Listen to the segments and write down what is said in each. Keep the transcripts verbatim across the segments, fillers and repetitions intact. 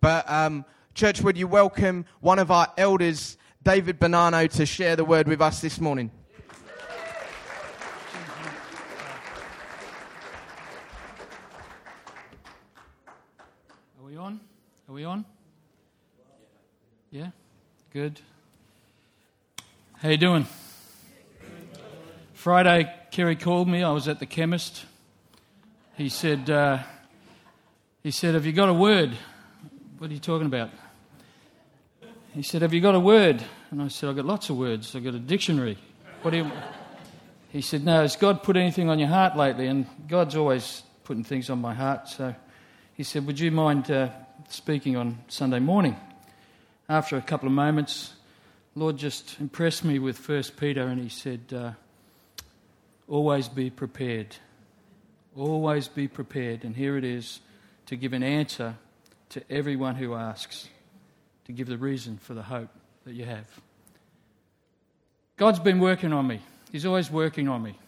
But um, church, would you welcome one of our elders, David Bonanno, to share the word with us this morning? Are we on? Are we on? Yeah? Good. How you doing? Friday, Kerry called me. I was at the chemist. He said, uh, he said, have you got a word? What are you talking about? He said, have you got a word? And I said, I've got lots of words. I've got a dictionary. What do you... He said, no, has God put anything on your heart lately? And God's always putting things on my heart. So he said, would you mind uh, speaking on Sunday morning? After a couple of moments, Lord just impressed me with First Peter, and he said, uh, always be prepared. Always be prepared. And here it is, to give an answer to everyone who asks, to give the reason for the hope that you have. God's been working on me. He's always working on me.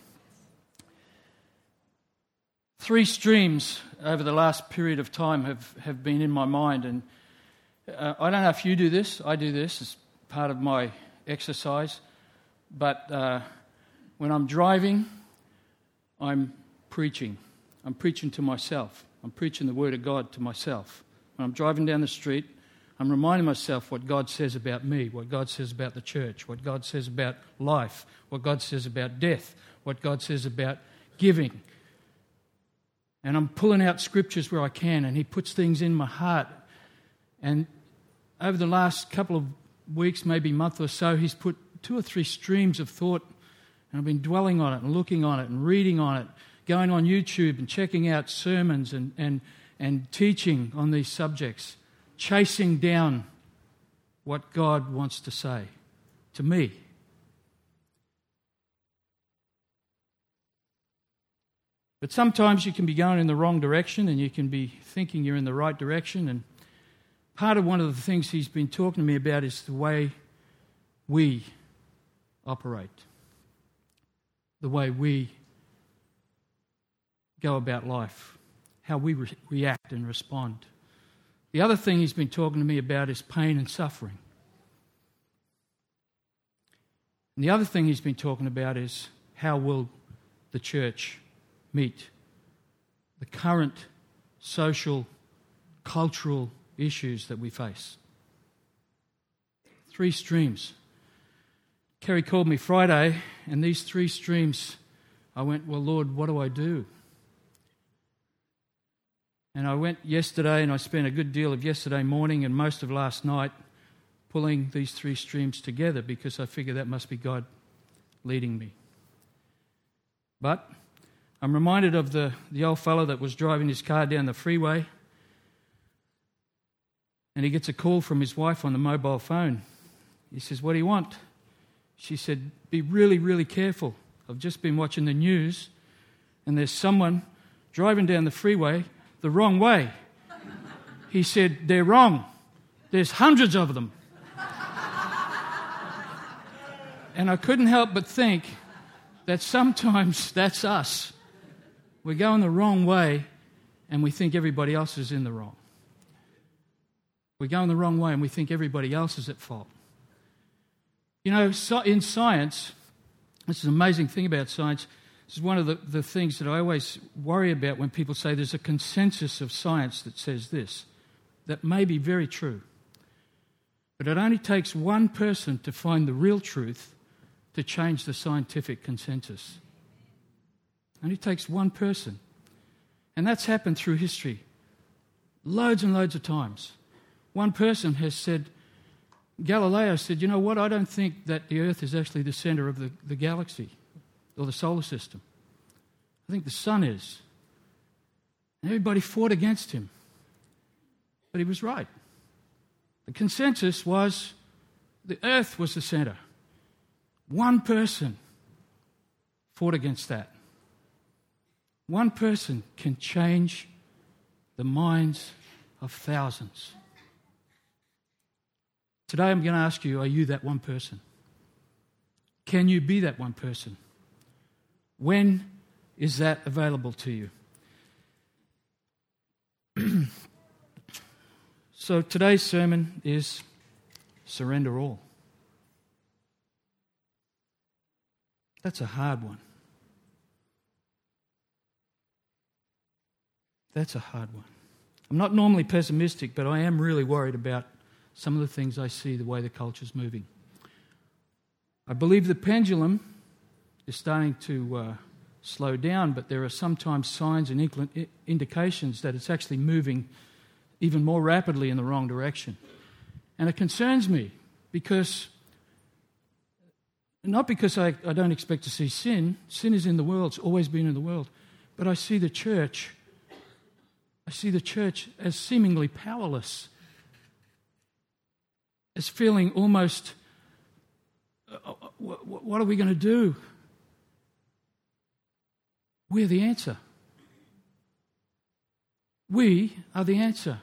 Three streams over the last period of time have, have been in my mind, and uh, I don't know if you do this. I do this as part of my exercise, but uh, when I'm driving, I'm preaching. I'm preaching to myself. I'm preaching the Word of God to myself. When I'm driving down the street, I'm reminding myself what God says about me, what God says about the church, what God says about life, what God says about death, what God says about giving. And I'm pulling out scriptures where I can, and He puts things in my heart. And over the last couple of weeks, maybe month or so, He's put two or three streams of thought, and I've been dwelling on it and looking on it and reading on it, going on YouTube and checking out sermons and, and, and teaching on these subjects, chasing down what God wants to say to me. But sometimes you can be going in the wrong direction, and you can be thinking you're in the right direction. And part of one of the things He's been talking to me about is the way we operate, the way we go about life, how we re- react and respond. The other thing He's been talking to me about is pain and suffering. And the other thing He's been talking about is how will the church meet the current social, cultural issues that we face. Three streams. Kerry called me Friday, and these three streams, I went, well, Lord, what do I do? And I went yesterday, and I spent a good deal of yesterday morning and most of last night pulling these three streams together, because I figure that must be God leading me. But I'm reminded of the, the old fellow that was driving his car down the freeway, and he gets a call from his wife on the mobile phone. He says, what do you want? She said, be really, really careful. I've just been watching the news, and there's someone driving down the freeway the wrong way. He said, they're wrong. There's hundreds of them. And I couldn't help but think that sometimes that's us. We're going the wrong way, and we think everybody else is in the wrong. We're going the wrong way, and we think everybody else is at fault. You know, so in science, this is an amazing thing about science. This is one of the, the things that I always worry about when people say there's a consensus of science that says this. That may be very true. But it only takes one person to find the real truth to change the scientific consensus. It only takes one person. And that's happened through history. Loads and loads of times. One person has said, Galileo said, you know what, I don't think that the Earth is actually the centre of the, the galaxy or the solar system. I think the sun is. And everybody fought against him. But he was right. The consensus was the Earth was the centre. One person fought against that. One person can change the minds of thousands. Today I'm going to ask you, are you that one person? Can you be that one person? When is that available to you? So today's sermon is Surrender All. That's a hard one. That's a hard one. I'm not normally pessimistic, but I am really worried about some of the things I see, the way the culture's moving. I believe the pendulum is starting to uh, slow down, but there are sometimes signs and incl- indications that it's actually moving even more rapidly in the wrong direction. And it concerns me because, not because I, I don't expect to see sin. Sin is in the world, it's always been in the world. But I see the church, I see the church as seemingly powerless, as feeling almost, uh, what, what are we going to do? We're the answer. We are the answer.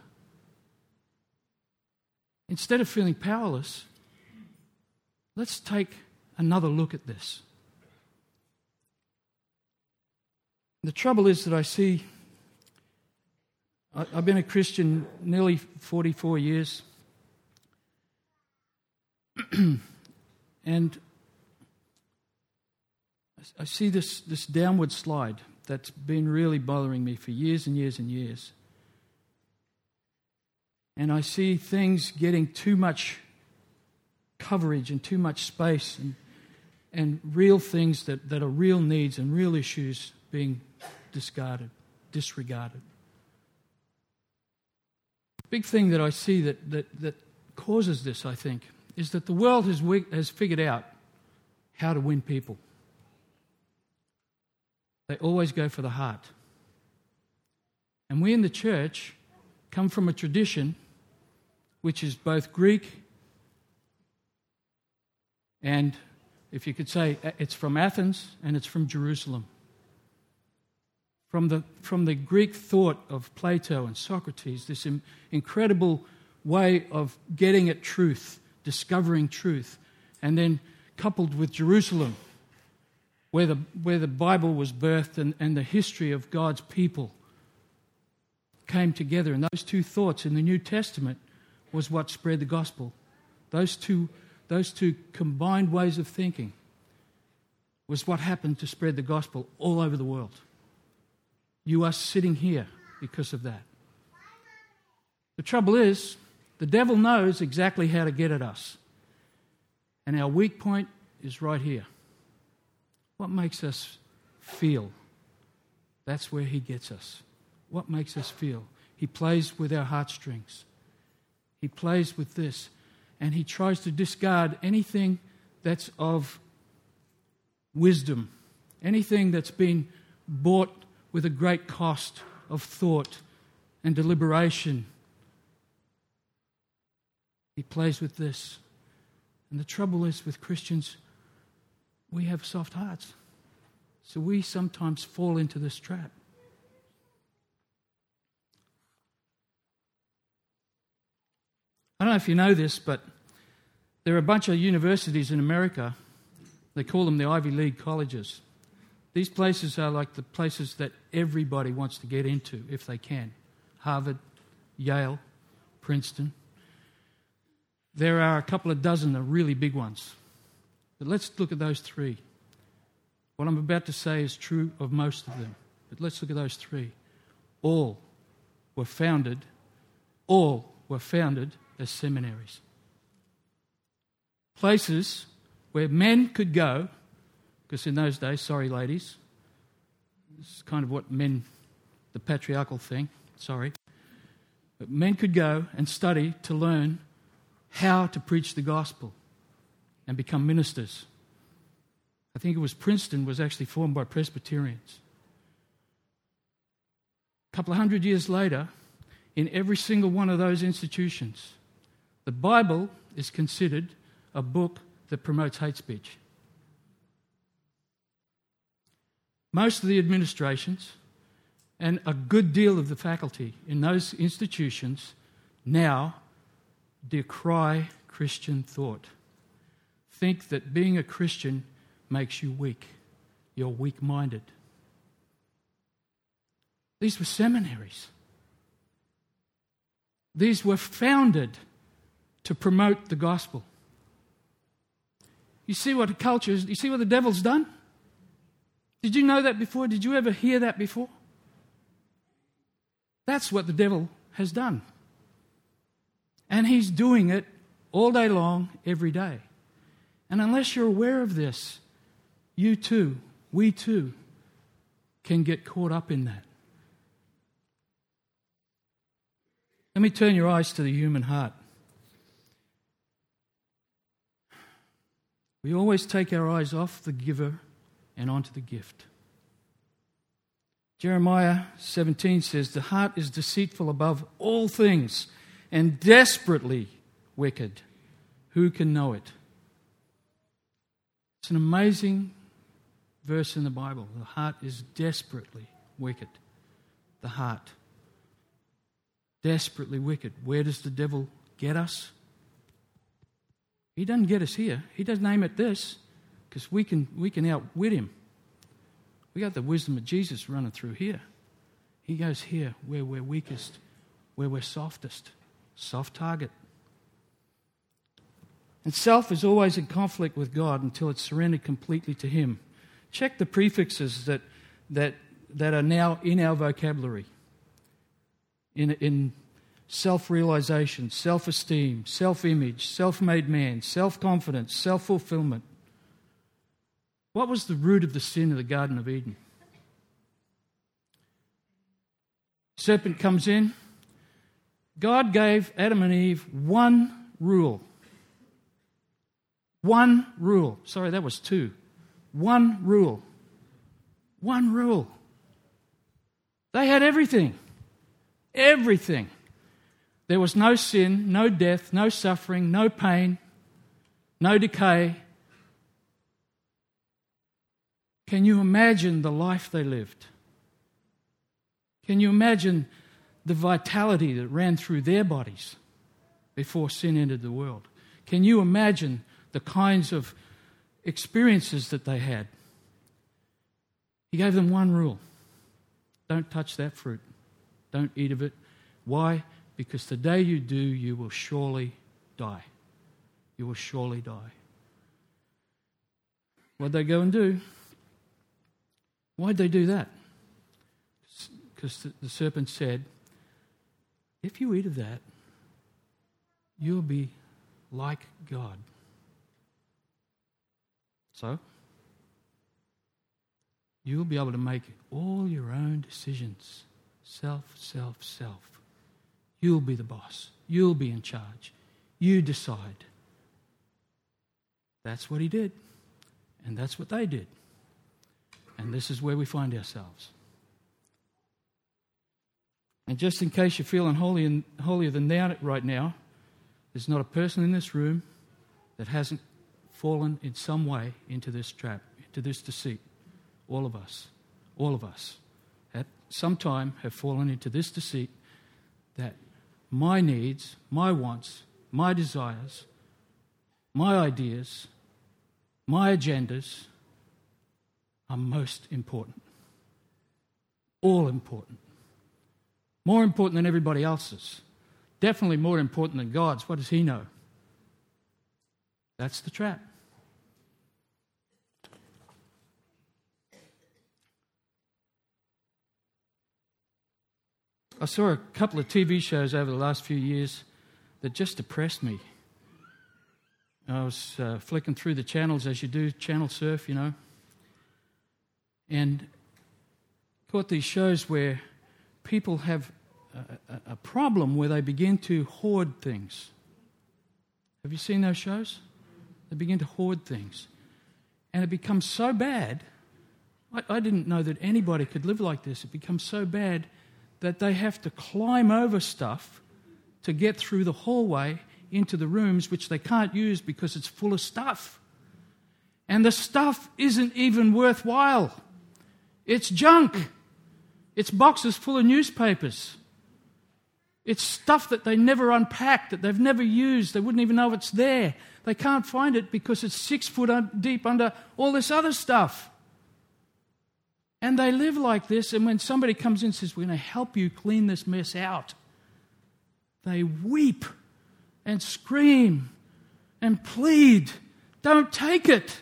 Instead of feeling powerless, let's take another look at this. The trouble is that I see, I, I've been a Christian nearly forty-four years, and I see this, this downward slide that's been really bothering me for years and years and years. And I see things getting too much coverage and too much space, and, and real things that, that are real needs and real issues being discarded, disregarded. The big thing that I see that, that, that causes this, I think, is that the world has, has figured out how to win people. They always go for the heart. And we in the church come from a tradition which is both Greek and, if you could say, it's from Athens and it's from Jerusalem. From the, from the Greek thought of Plato and Socrates, this im- incredible way of getting at truth, discovering truth, and then coupled with Jerusalem, where the, where the Bible was birthed and, and the history of God's people came together. And those two thoughts in the New Testament was what spread the gospel. Those two, those two combined ways of thinking was what happened to spread the gospel all over the world. You are sitting here because of that. The trouble is, the devil knows exactly how to get at us. And our weak point is right here. What makes us feel? That's where he gets us. What makes us feel? He plays with our heartstrings. He plays with this. And he tries to discard anything that's of wisdom, anything that's been bought with a great cost of thought and deliberation. He plays with this. And the trouble is with Christians, we have soft hearts. So we sometimes fall into this trap. I don't know if you know this, but there are a bunch of universities in America. They call them the Ivy League colleges. These places are like the places that everybody wants to get into if they can. Harvard, Yale, Princeton. There are a couple of dozen of really big ones. But let's look at those three. What I'm about to say is true of most of them. But let's look at those three. All were founded, all were founded as seminaries. Places where men could go, because in those days, sorry ladies, this is kind of what men, the patriarchal thing, sorry, but men could go and study to learn how to preach the gospel and become ministers. I think it was Princeton was actually formed by Presbyterians. A couple of hundred years later, in every single one of those institutions, the Bible is considered a book that promotes hate speech. Most of the administrations and a good deal of the faculty in those institutions now decry Christian thought. Think that being a Christian makes you weak. You're weak-minded. These were seminaries. These were founded to promote the gospel. You see what the culture is, you see what the devil's done? Did you know that before? Did you ever hear that before? That's what the devil has done. And he's doing it all day long, every day. And unless you're aware of this, you too, we too, can get caught up in that. Let me turn your eyes to the human heart. We always take our eyes off the giver and onto the gift. Jeremiah seventeen says, the heart is deceitful above all things and desperately wicked. Who can know it? It's an amazing verse in the Bible. The heart is desperately wicked. The heart. Desperately wicked. Where does the devil get us? He doesn't get us here. He doesn't aim at this because we can, we can outwit him. We got the wisdom of Jesus running through here. He goes here where we're weakest, where we're softest. Soft target. And self is always in conflict with God until it's surrendered completely to him. Check the prefixes that that that are now in our vocabulary. In, in self-realization, self-esteem, self-image, self-made man, self-confidence, self-fulfillment. What was the root of the sin of the Garden of Eden? Serpent comes in. God gave Adam and Eve one rule. One rule. Sorry, that was two. One rule. One rule. They had everything. Everything. There was no sin, no death, no suffering, no pain, no decay. Can you imagine the life they lived? Can you imagine the vitality that ran through their bodies before sin entered the world? Can you imagine the kinds of experiences that they had? He gave them one rule. Don't touch that fruit. Don't eat of it. Why? Because the day you do, you will surely die. You will surely die. What'd they go and do? Why'd they do that? Because the serpent said, if you eat of that, you'll be like God. So, you'll be able to make all your own decisions. Self, self, self. You'll be the boss. You'll be in charge. You decide. That's what he did. And that's what they did. And this is where we find ourselves. And just in case you're feeling holy and holier than thou right now, there's not a person in this room that hasn't fallen in some way into this trap, into this deceit. All of us. All of us. At some time have fallen into this deceit that my needs, my wants, my desires, my ideas, my agendas are most important. All important. More important than everybody else's. Definitely more important than God's. What does he know? That's the trap. I saw a couple of T V shows over the last few years that just depressed me. I was uh, flicking through the channels as you do, channel surf, you know, and caught these shows where people have a, a, a problem where they begin to hoard things. Have you seen those shows? They begin to hoard things. And it becomes so bad. I, I didn't know that anybody could live like this. It becomes so bad that they have to climb over stuff to get through the hallway into the rooms, which they can't use because it's full of stuff. And the stuff isn't even worthwhile. It's junk. It's boxes full of newspapers. It's stuff that they never unpacked, that they've never used. They wouldn't even know it's there. They can't find it because it's six foot deep under all this other stuff. And they live like this, and when somebody comes in and says, we're going to help you clean this mess out, they weep and scream and plead, don't take it.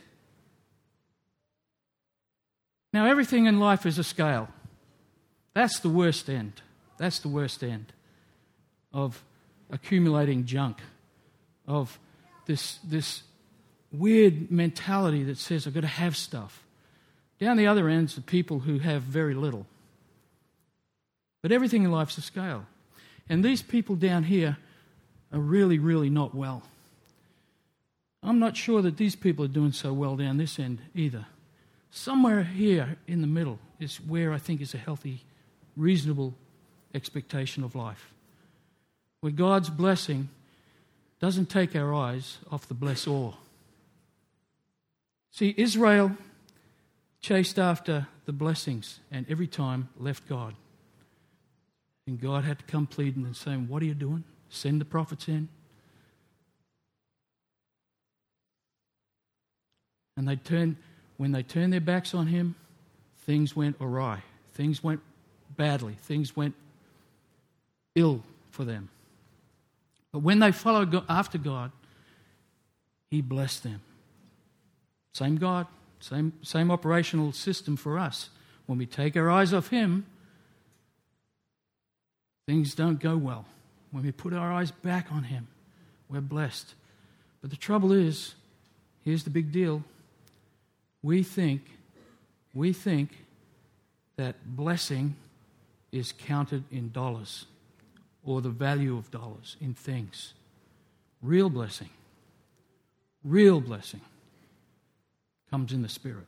Now, everything in life is a scale. That's the worst end. That's the worst end of accumulating junk, of this, this weird mentality that says, I've got to have stuff. Down the other end's the people who have very little. But everything in life's a scale. And these people down here are really, really not well. I'm not sure that these people are doing so well down this end either. Somewhere here in the middle is where I think is a healthy, reasonable expectation of life, where God's blessing doesn't take our eyes off the blessor. See, Israel chased after the blessings and every time left God. And God had to come pleading and saying, what are you doing? Send the prophets in. And they turned, when they turned their backs on him, things went awry. Things went badly. Things went ill for them. But when they followed after God, he blessed them. Same God, same, same operational system for us. When we take our eyes off him, things don't go well. When we put our eyes back on him, we're blessed. But the trouble is, here's the big deal. We think, we think that blessing is counted in dollars or the value of dollars in things. Real blessing, real blessing comes in the Spirit.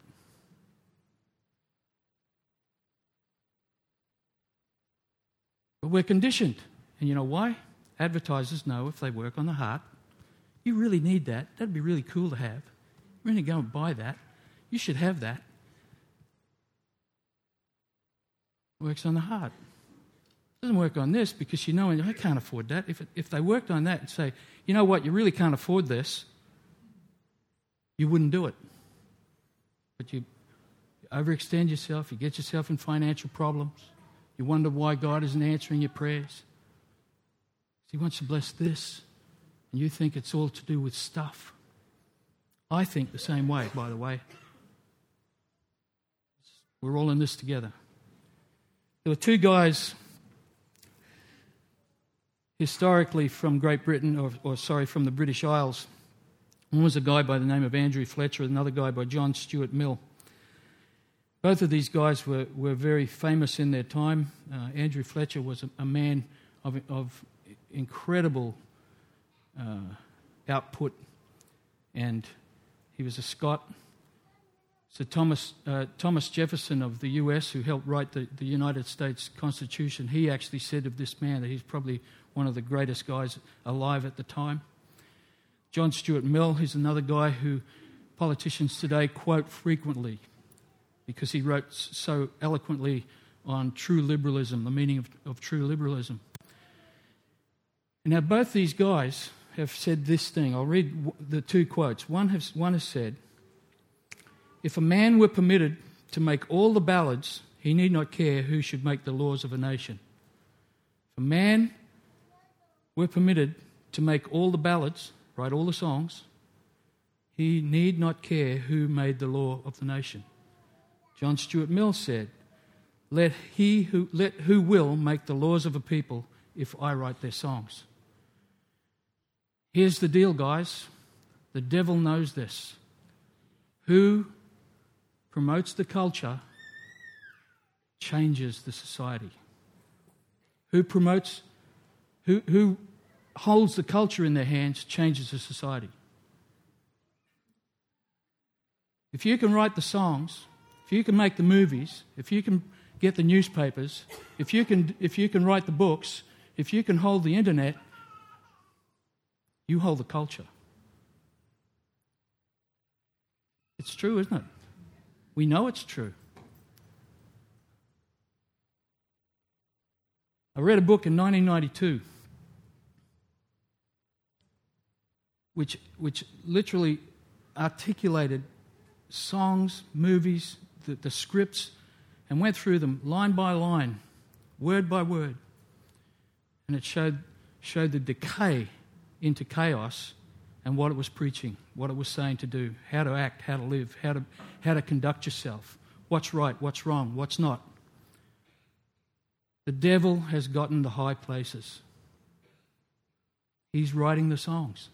But we're conditioned. And you know why? Advertisers know if they work on the heart, you really need that. That'd be really cool to have. You're going to go and buy that. You should have that. Works on the heart. Doesn't work on this because you know, I can't afford that. If, it, if they worked on that and say, you know what, you really can't afford this, you wouldn't do it. But you overextend yourself, you get yourself in financial problems, you wonder why God isn't answering your prayers. He wants to bless this, and you think it's all to do with stuff. I think the same way, by the way. We're all in this together. There were two guys historically from Great Britain, or, or sorry, from the British Isles. One was a guy by the name of Andrew Fletcher, another guy by John Stuart Mill. Both of these guys were, were very famous in their time. Uh, Andrew Fletcher was a, a man of, of incredible uh, output, and he was a Scot. So Thomas uh, Thomas Jefferson of the U S, who helped write the, the United States Constitution, he actually said of this man that he's probably one of the greatest guys alive at the time. John Stuart Mill, he's another guy who politicians today quote frequently because he wrote so eloquently on true liberalism, the meaning of, of true liberalism. Now, both these guys have said this thing. I'll read the two quotes. One has, one has said, if a man were permitted to make all the ballads, he need not care who should make the laws of a nation. If a man were permitted to make all the ballads, write all the songs, he need not care who made the law of the nation. John Stuart Mill said, let he who, let who will make the laws of a people if I write their songs. Here's the deal, guys. The devil knows this. Who promotes the culture changes the society. Who promotes, who, who holds the culture in their hands changes the society. If you can write the songs, if you can make the movies, if you can get the newspapers, if you can, if you can write the books, if you can hold the internet, you hold the culture. It's true, isn't it? We know it's true. I read a book in nineteen ninety-two which, which literally articulated songs, movies, the, the scripts, and went through them line by line, word by word. And it showed, showed the decay into chaos and what it was preaching, what it was saying to do, how to act, how to live, how to, how to conduct yourself, what's right, what's wrong, what's not. The devil has gotten the high places. He's writing the songs.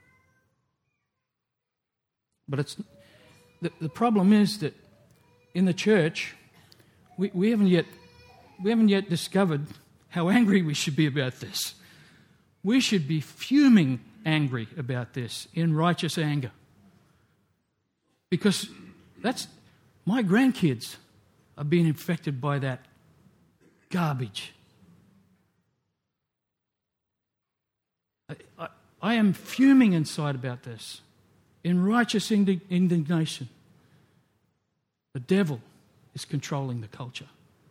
But it's the, the problem is that in the church, we, we haven't yet we haven't yet discovered how angry we should be about this. We should be fuming angry about this in righteous anger. Because that's my grandkids are being infected by that garbage. I, I, I am fuming inside about this in righteous indignation. The devil is controlling the culture.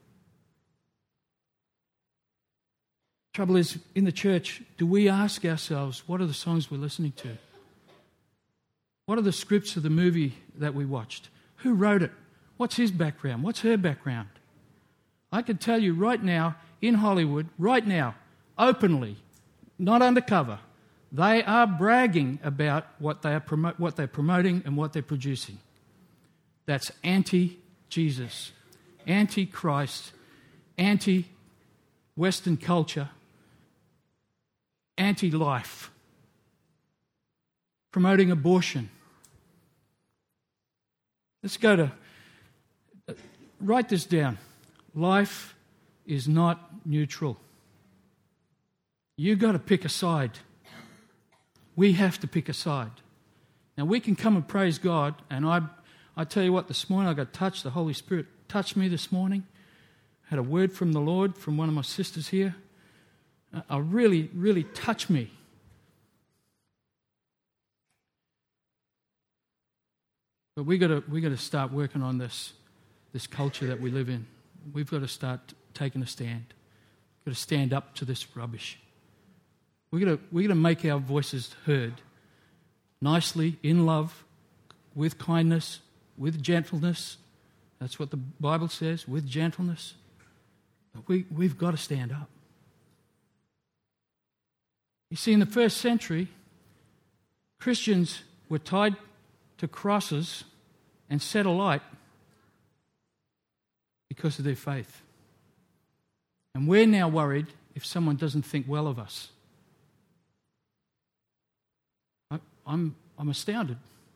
Trouble is, in the church, do we ask ourselves, what are the songs we're listening to? What are the scripts of the movie that we watched? Who wrote it? What's his background? What's her background? I can tell you right now, in Hollywood, right now, openly, not undercover, they are bragging about what they are promo- what they're promoting and what they're producing. That's anti-Jesus, anti-Christ, anti-Western culture, anti-life, promoting abortion. Let's go to, uh, write this down. Life is not neutral. You've got to pick a side. We have to pick a side. Now, we can come and praise God, and I I tell you what, this morning I got touched. The Holy Spirit touched me this morning. Had a word from the Lord, from one of my sisters here. Uh, really, really touched me. But we got to we got to start working on this, this culture that we live in. We've got to start taking a stand. We've got to stand up to this rubbish. We've got to, we've got to make our voices heard nicely, in love, with kindness, with gentleness. That's what the Bible says, with gentleness. But we, we've got to stand up. You see, in the first century, Christians were tied to crosses and set alight because of their faith. And we're now worried if someone doesn't think well of us. I, I'm, I'm astounded.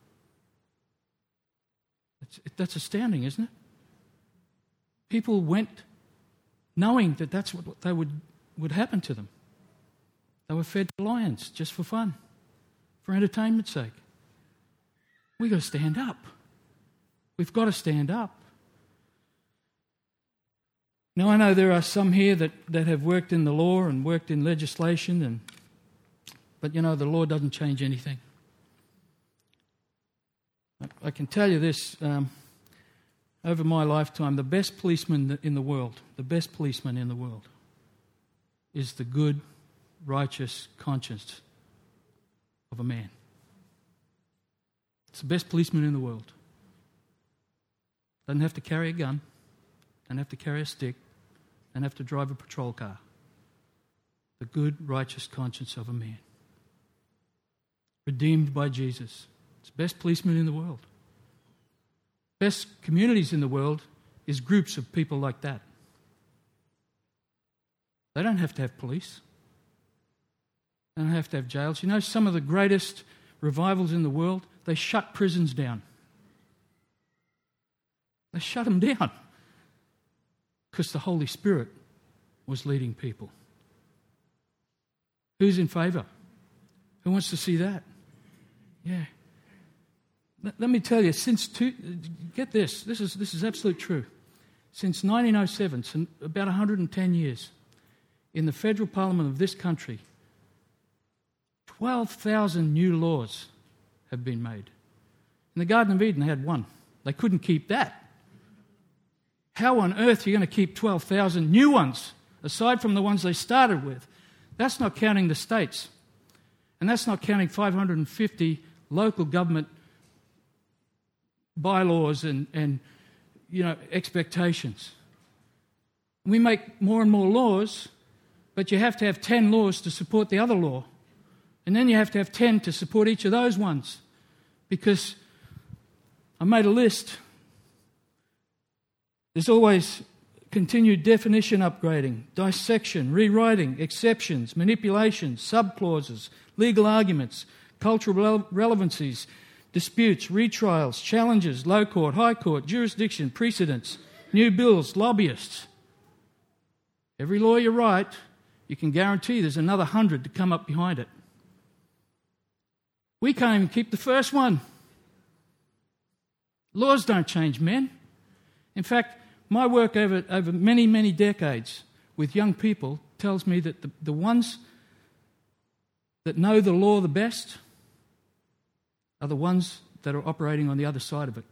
It's, that's astounding, isn't it? People went knowing that that's what they would, would happen to them. They were fed to lions just for fun, for entertainment's sake. We've got to stand up. We've got to stand up. Now, I know there are some here that, that have worked in the law and worked in legislation, and but, you know, the law doesn't change anything. I, I can tell you this, um, over my lifetime, the best policeman in the world, the best policeman in the world is the good, righteous conscience of a man. It's the best policeman in the world. Doesn't have to carry a gun, doesn't have to carry a stick, doesn't have to drive a patrol car. The good, righteous conscience of a man. Redeemed by Jesus. It's the best policeman in the world. Best communities in the world is groups of people like that. They don't have to have police. They don't have to have jails. You know, some of the greatest revivals in the world, they shut prisons down. They shut them down because the Holy Spirit was leading people. Who's in favour? Who wants to see that? Yeah. Let, let me tell you, since two, get this, this is this is absolute true. Since nineteen oh seven, so about one hundred ten years, in the federal parliament of this country, twelve thousand new laws have been made. In the Garden of Eden, they had one. They couldn't keep that. How on earth are you going to keep twelve thousand new ones, aside from the ones they started with? That's not counting the states. And that's not counting five hundred fifty local government bylaws and, and you know, expectations. We make more and more laws, But you have to have ten laws to support the other law. And then you have to have ten to support each of those ones. Because I made a list. There's always continued definition upgrading, dissection, rewriting, exceptions, manipulations, subclauses, legal arguments, cultural relevancies, disputes, retrials, challenges, low court, high court, jurisdiction, precedents, new bills, lobbyists. Every law you write, you can guarantee there's another hundred to come up behind it. We can't even keep the first one. Laws don't change men. In fact, my work over, over many, many decades with young people tells me that the, the ones that know the law the best are the ones that are operating on the other side of it.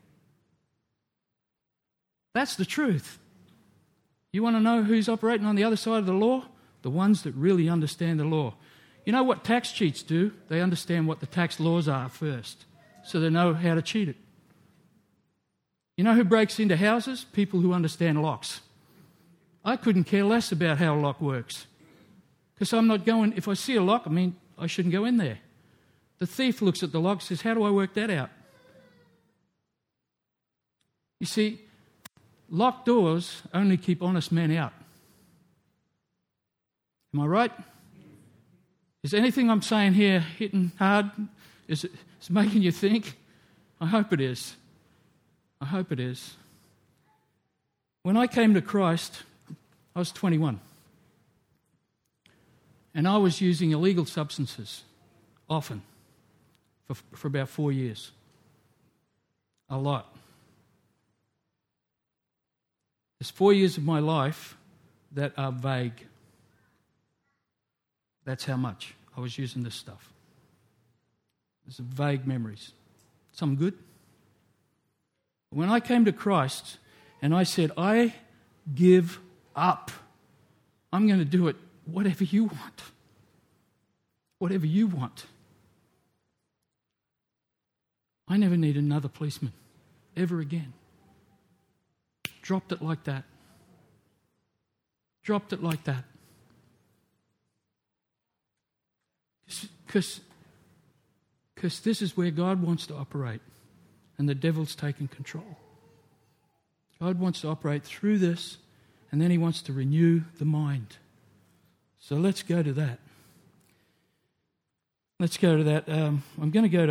That's the truth. You want to know who's operating on the other side of the law? The ones that really understand the law. You know what tax cheats do? They understand what the tax laws are first, so they know how to cheat it. You know who breaks into houses? People who understand locks. I couldn't care less about how a lock works, because I'm not going, if I see a lock, I mean, I shouldn't go in there. The thief looks at the lock and says, how do I work that out? You see, locked doors only keep honest men out. Am I right? Is anything I'm saying here hitting hard? Is it is it making you think? I hope it is. I hope it is. When I came to Christ, I was twenty-one. And I was using illegal substances, often, for, for about four years. A lot. There's four years of my life that are vague. That's how much I was using this stuff. There's vague memories. Some good. When I came to Christ and I said, I give up. I'm going to do it whatever you want. Whatever you want. I never need another policeman ever again. Dropped it like that. Dropped it like that. Because because this is where God wants to operate, and the devil's taken control. God wants to operate through this, and then he wants to renew the mind. So let's go to that. Let's go to that. Um, I'm going to go to...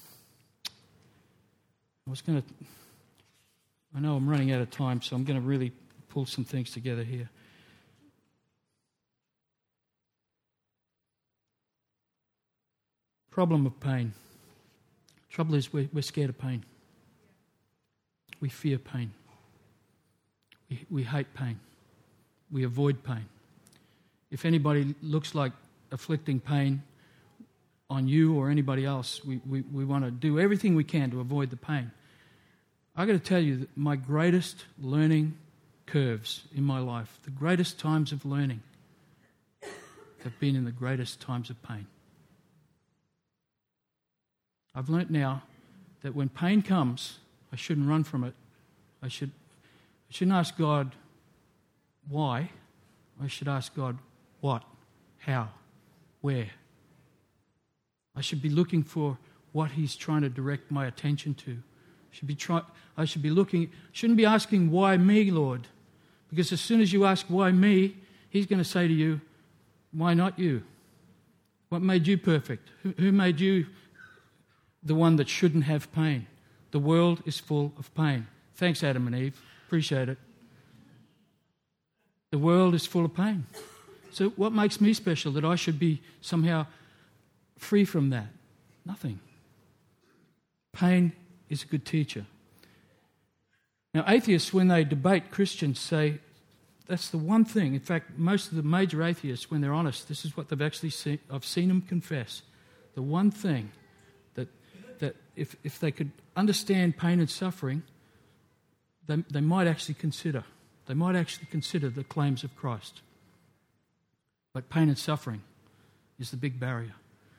I was going to... I know I'm running out of time, so I'm going to really pull some things together here. Problem of pain. Trouble is we're, we're scared of pain. We fear pain. We, we hate pain. We avoid pain. If anybody looks like afflicting pain on you or anybody else, we, we, we want to do everything we can to avoid the pain. I've got to tell you that my greatest learning curves in my life, the greatest times of learning, have been in the greatest times of pain. I've learnt now that when pain comes, I shouldn't run from it. I should I shouldn't ask God why. I should ask God what, how, where. I should be looking for what he's trying to direct my attention to. I should be try, I should be looking, shouldn't be asking why me, Lord? Because as soon as you ask why me, he's going to say to you, why not you? What made you perfect? Who, who made you the one that shouldn't have pain? The world is full of pain. Thanks, Adam and Eve. Appreciate it. The world is full of pain. So what makes me special that I should be somehow free from that? Nothing. Pain is a good teacher. Now, atheists, when they debate Christians, say that's the one thing. In fact, most of the major atheists, when they're honest, this is what they've actually seen. I've seen them confess. The one thing that that if, if they could understand pain and suffering, they, they might actually consider. They might actually consider the claims of Christ. But pain and suffering is the big barrier.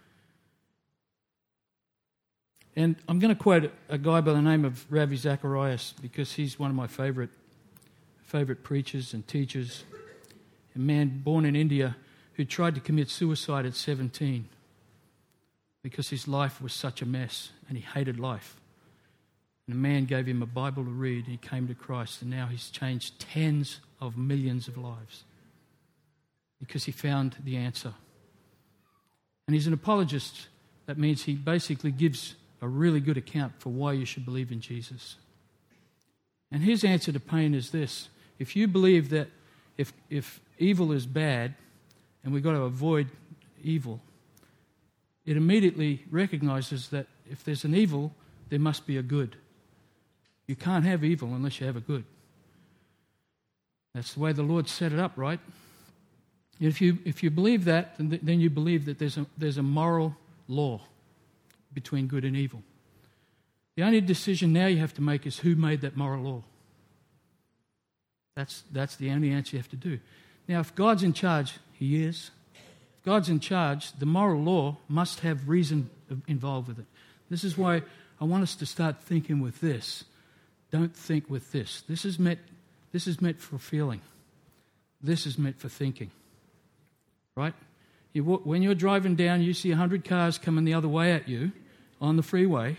And I'm going to quote a guy by the name of Ravi Zacharias because he's one of my favourite favourite preachers and teachers. man born in India who tried to commit suicide at seventeen because his life was such a mess and he hated life. And a man gave him a Bible to read, and he came to Christ, and now he's changed tens of millions of lives because he found the answer. And he's an apologist. That means he basically gives a really good account for why you should believe in Jesus. And his answer to pain is this: if you believe that if if evil is bad and we've got to avoid evil, it immediately recognizes that if there's an evil, there must be a good. You can't have evil unless you have a good. That's the way the Lord set it up, right? If you if you believe that, then you believe that there's a there's a moral law between good and evil. The only decision now you have to make is who made that moral law. That's that's the only answer you have to do. Now, if God's in charge, He is. If God's in charge, the moral law must have reason involved with it. This is why I want us to start thinking with this. Don't think with this. This is meant, this is meant for feeling. This is meant for thinking. Right? You, when you're driving down, you see a hundred cars coming the other way at you on the freeway.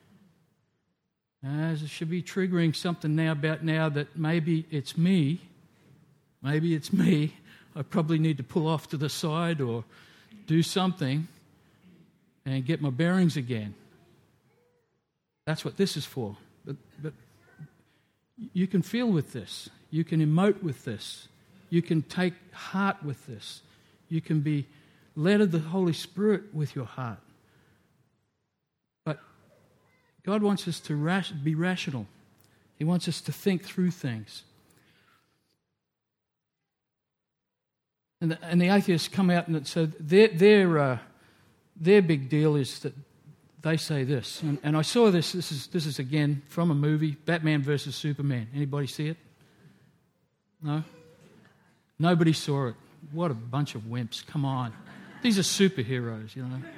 Uh, it should be triggering something now about now that maybe it's me. Maybe it's me. I probably need to pull off to the side or do something and get my bearings again. That's what this is for. But, but you can feel with this. You can emote with this. You can take heart with this. You can be led of the Holy Spirit with your heart. But God wants us to ras- be rational. He wants us to think through things. And the, and the atheists come out and so their their uh, their big deal is that they say this. And, and I saw this. This is this is again from a movie, Batman versus Superman. Anybody see it? No? Nobody saw it. What a bunch of wimps. Come on. These are superheroes, you know.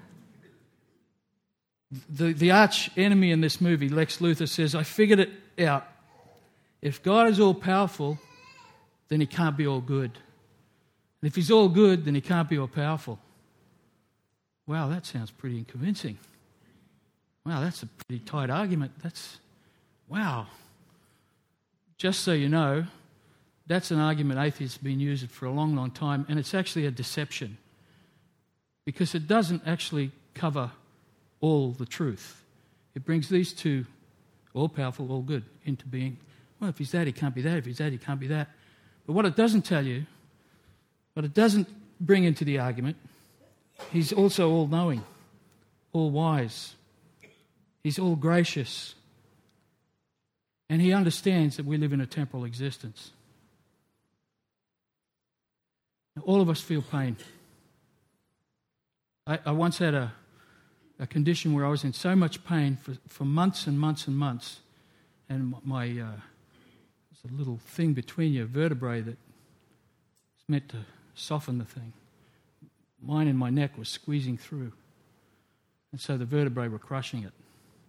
The, the arch enemy in this movie, Lex Luthor, says, I figured it out. If God is all powerful, then He can't be all good. And if He's all good, then He can't be all powerful. Wow, that sounds pretty convincing. Wow, that's a pretty tight argument. That's, wow. Just so you know, that's an argument atheists have been using for a long, long time, and it's actually a deception because it doesn't actually cover all the truth. It brings these two, all powerful, all good, into being. Well, if He's that, He can't be that. If He's that, He can't be that. But what it doesn't tell you, what it doesn't bring into the argument, He's also all-knowing, all-wise. He's all-gracious. And He understands that we live in a temporal existence. All of us feel pain. I, I once had a, a condition where I was in so much pain for, for months and months and months, and my uh, there's a little thing between your vertebrae that is meant to soften the thing. Mine in my neck was squeezing through, and so the vertebrae were crushing it.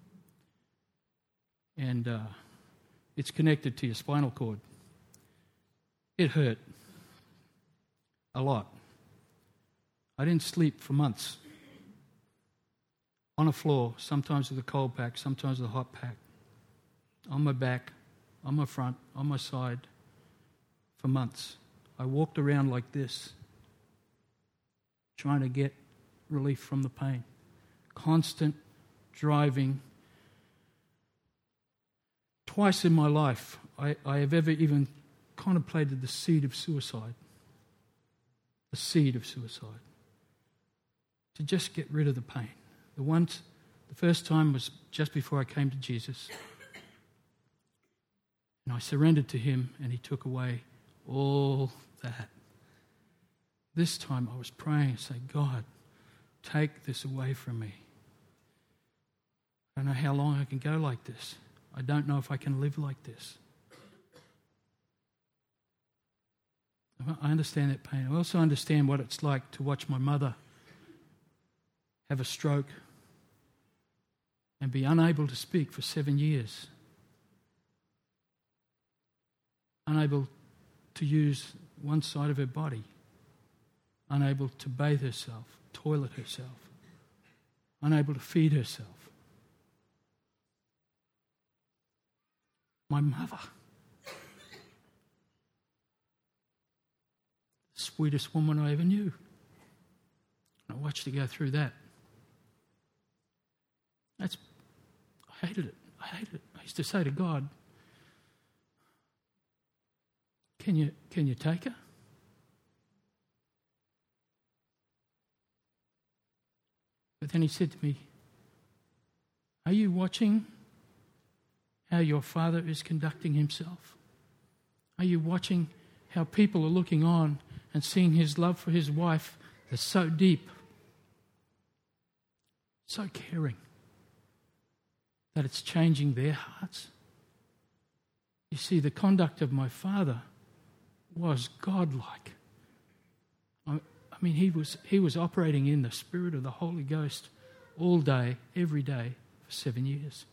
And uh, it's connected to your spinal cord. It hurt. A lot. I didn't sleep for months. On a floor, sometimes with a cold pack, sometimes with a hot pack. On my back, on my front, on my side, for months. I walked around like this, trying to get relief from the pain. Constant driving. Twice in my life, I, I have ever even contemplated the seed of suicide. The seed of suicide. To just get rid of the pain. The once, the first time was just before I came to Jesus. And I surrendered to Him and He took away all that. This time I was praying and saying, God, take this away from me. I don't know how long I can go like this. I don't know if I can live like this. I understand that pain. I also understand what it's like to watch my mother have a stroke and be unable to speak for seven years. Unable to use one side of her body, unable to bathe herself, toilet herself, unable to feed herself. My mother, the sweetest woman I ever knew. I watched her go through that. That's, I hated it. I hated it. I used to say to God, can you, can you take her? But then he said to me, are you watching how your father is conducting himself? Are you watching how people are looking on and seeing his love for his wife is so deep, so caring, that it's changing their hearts? You see, the conduct of my father was godlike. I, I mean, he was he was operating in the Spirit of the Holy Ghost all day, every day, for seven years.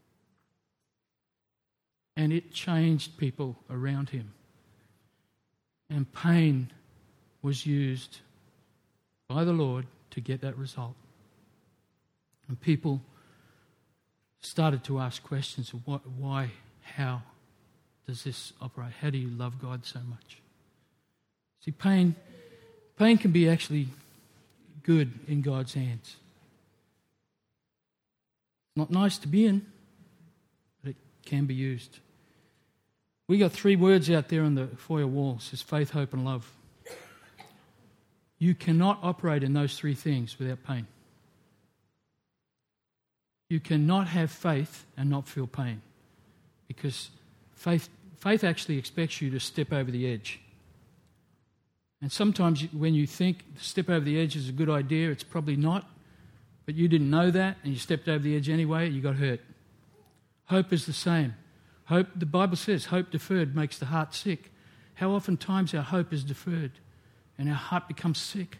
And it changed people around him. And pain was used by the Lord to get that result. And people started to ask questions of what, why, how does this operate? How do you love God so much? See, pain, pain can be actually good in God's hands. Not nice to be in, but it can be used. We got three words out there on the foyer wall. It says faith, hope, and love. You cannot operate in those three things without pain. You cannot have faith and not feel pain, because faith faith actually expects you to step over the edge. And sometimes when you think step over the edge is a good idea, it's probably not, but you didn't know that and you stepped over the edge anyway, you got hurt. Hope is the same. Hope, the Bible says, hope deferred makes the heart sick. How often times our hope is deferred and our heart becomes sick?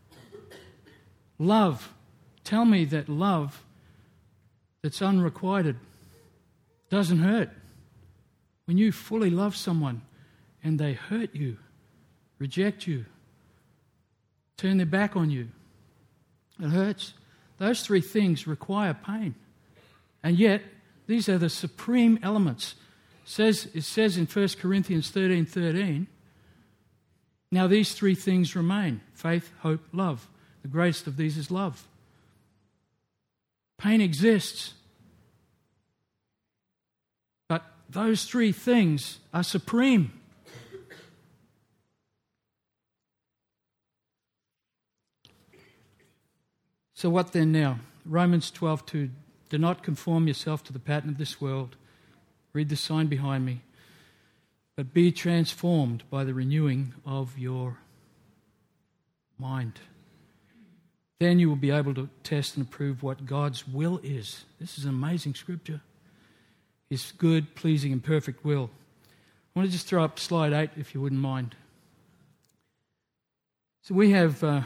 Love. Tell me that love that's unrequited doesn't hurt. When you fully love someone and they hurt you, reject you, turn their back on you, it hurts. Those three things require pain. And yet, these are the supreme elements. It says, it says in First Corinthians thirteen thirteen, now these three things remain: faith, hope, love. The greatest of these is love. Pain exists. But those three things are supreme. So what then now? Romans twelve two. Do not conform yourself to the pattern of this world. Read the sign behind me. But be transformed by the renewing of your mind. Then you will be able to test and approve what God's will is. This is an amazing scripture. His good, pleasing, and perfect will. I want to just throw up slide eight, if you wouldn't mind. So we have uh,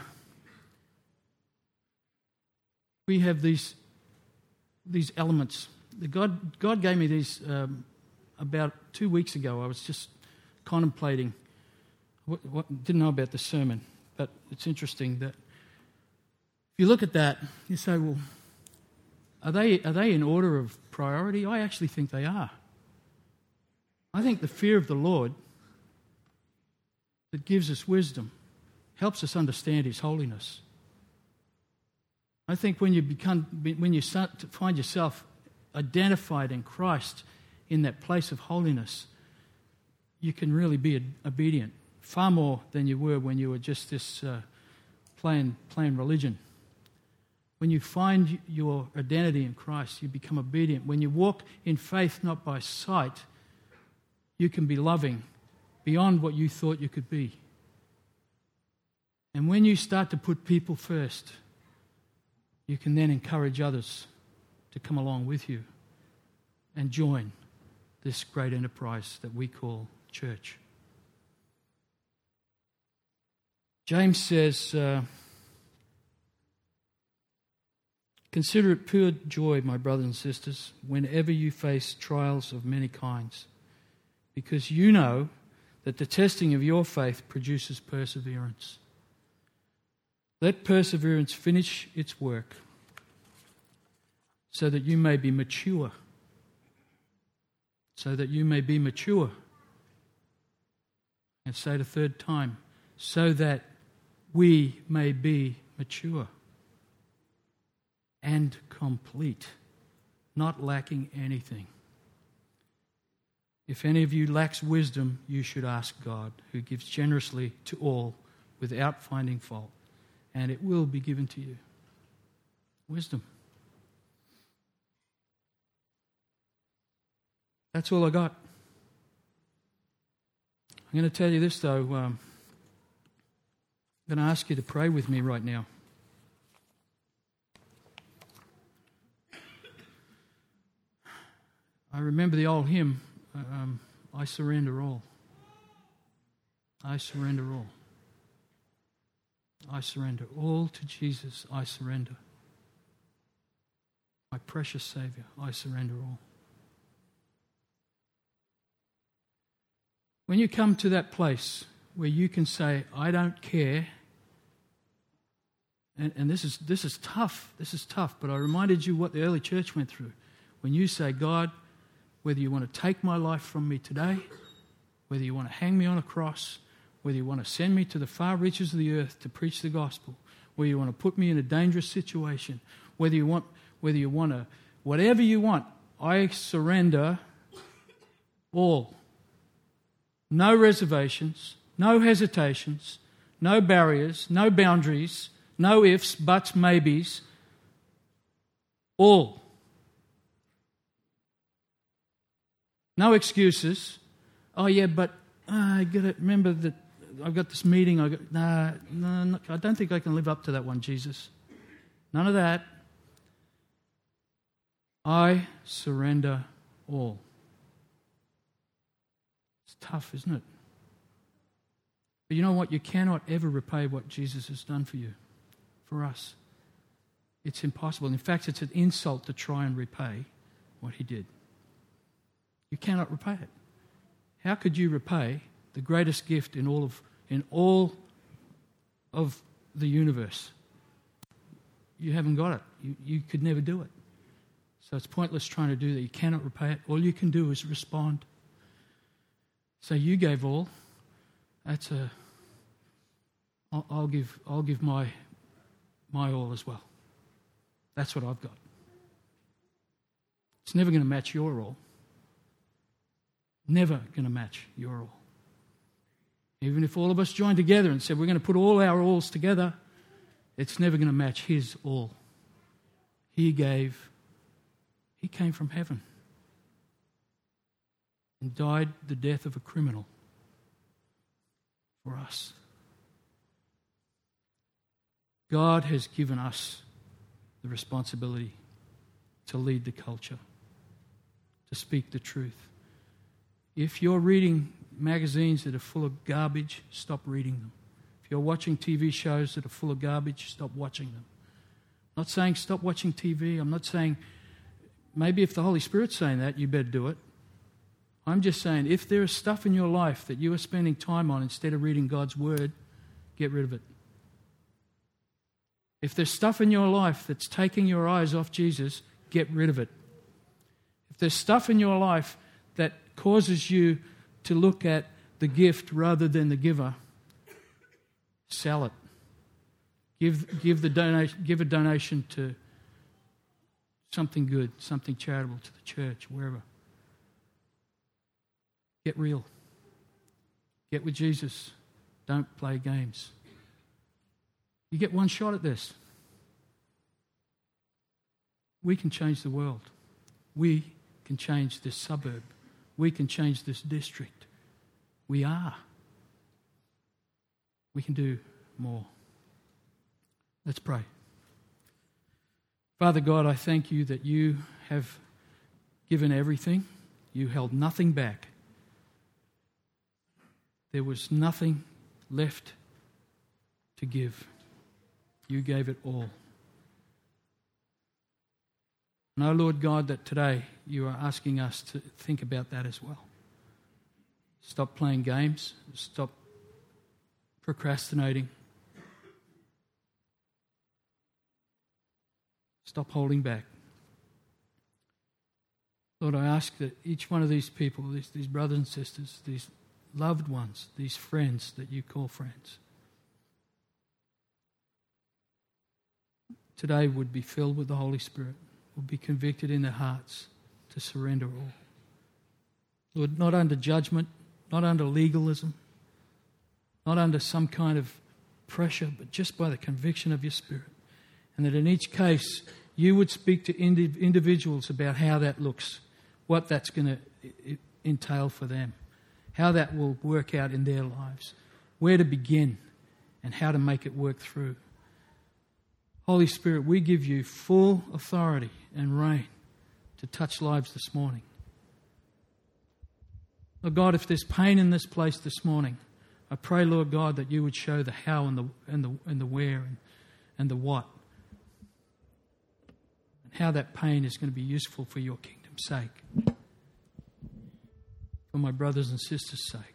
we have these these elements. God God gave me these um, about two weeks ago. I was just contemplating. What, what, didn't know about the sermon, but it's interesting that if you look at that, you say, well, are they are they in order of priority? I actually think they are. I think the fear of the Lord that gives us wisdom helps us understand His holiness. I think when you become, when you start to find yourself identified in Christ in that place of holiness, you can really be obedient, far more than you were when you were just this uh, plain, plain religion. When you find your identity in Christ, you become obedient. When you walk in faith, not by sight, you can be loving beyond what you thought you could be. And when you start to put people first, you can then encourage others to come along with you and join this great enterprise that we call church. James says, uh, consider it pure joy, my brothers and sisters, whenever you face trials of many kinds, because you know that the testing of your faith produces perseverance. Let perseverance finish its work so that you may be mature. So that you may be mature. And say it a third time, so that we may be mature and complete, not lacking anything. If any of you lacks wisdom, you should ask God, who gives generously to all without finding fault, and it will be given to you. Wisdom. That's all I got. I'm going to tell you this, though. Um, I'm going to ask you to pray with me right now. I remember the old hymn, um, I surrender all. I surrender all. I surrender all to Jesus. I surrender. My precious Saviour, I surrender all. When you come to that place where you can say, I don't care, and, and this is this is tough, this is tough, but I reminded you what the early church went through. When you say, God, whether you want to take my life from me today, whether you want to hang me on a cross, whether you want to send me to the far reaches of the earth to preach the gospel, whether you want to put me in a dangerous situation, whether you want, whether you want to, whatever you want, I surrender all. No reservations, no hesitations, no barriers, no boundaries, no ifs, buts, maybes. All. No excuses. Oh yeah, but uh, I got to remember that I've got this meeting. I got nah, no, no, I don't think I can live up to that one, Jesus. None of that. I surrender all. It's tough, isn't it? But you know what? You cannot ever repay what Jesus has done for you, for us. It's impossible. In fact, it's an insult to try and repay what he did. You cannot repay it. How could you repay the greatest gift in all of in all of the universe? You haven't got it. You, you could never do it. So it's pointless trying to do that. You cannot repay it. All you can do is respond. So you gave all. That's a. I'll, I'll give. I'll give my my all as well. That's what I've got. It's never going to match your all. Never going to match your all. Even if all of us joined together and said we're going to put all our alls together, it's never going to match his all. He gave. He came from heaven and died the death of a criminal for us. God has given us the responsibility to lead the culture, to speak the truth. If you're reading magazines that are full of garbage, stop reading them. If you're watching T V shows that are full of garbage, stop watching them. I'm not saying stop watching T V. I'm not saying, maybe if the Holy Spirit's saying that, you better do it. I'm just saying, if there is stuff in your life that you are spending time on instead of reading God's Word, get rid of it. If there's stuff in your life that's taking your eyes off Jesus, get rid of it. If there's stuff in your life that causes you to look at the gift rather than the giver, sell it. Give give the donation give a donation to something good, something charitable, to the church, wherever. Get real. Get with Jesus. Don't play games. You get one shot at this. We can change the world. We can change this suburb. We can change this district. We are. We can do more. Let's pray. Father God, I thank you that you have given everything. You held nothing back. There was nothing left to give. You gave it all. And oh Lord God, that today you are asking us to think about that as well. Stop playing games. Stop procrastinating. Stop holding back. Lord, I ask that each one of these people, these, these brothers and sisters, these loved ones, these friends that you call friends, today would be filled with the Holy Spirit, would be convicted in their hearts to surrender all. Lord, not under judgment, not under legalism, not under some kind of pressure, but just by the conviction of your Spirit. And that in each case, you would speak to indiv- individuals about how that looks, what that's going to entail for them, how that will work out in their lives, where to begin, and how to make it work through. Holy Spirit, we give you full authority and reign to touch lives this morning. Lord God, if there's pain in this place this morning, I pray, Lord God, that you would show the how and the and the and the where and, and the what, and how that pain is going to be useful for your kingdom's sake, for my brothers and sisters' sake.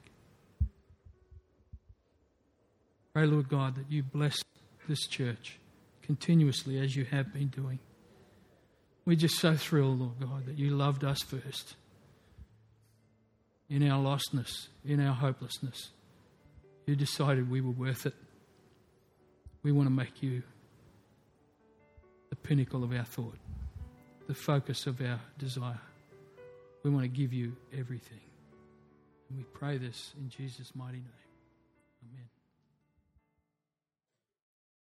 Pray, Lord God, that you bless this church continuously as you have been doing. We're just so thrilled, Lord God, that you loved us first. In our lostness, in our hopelessness, you decided we were worth it. We want to make you the pinnacle of our thought, the focus of our desire. We want to give you everything. And we pray this in Jesus' mighty name.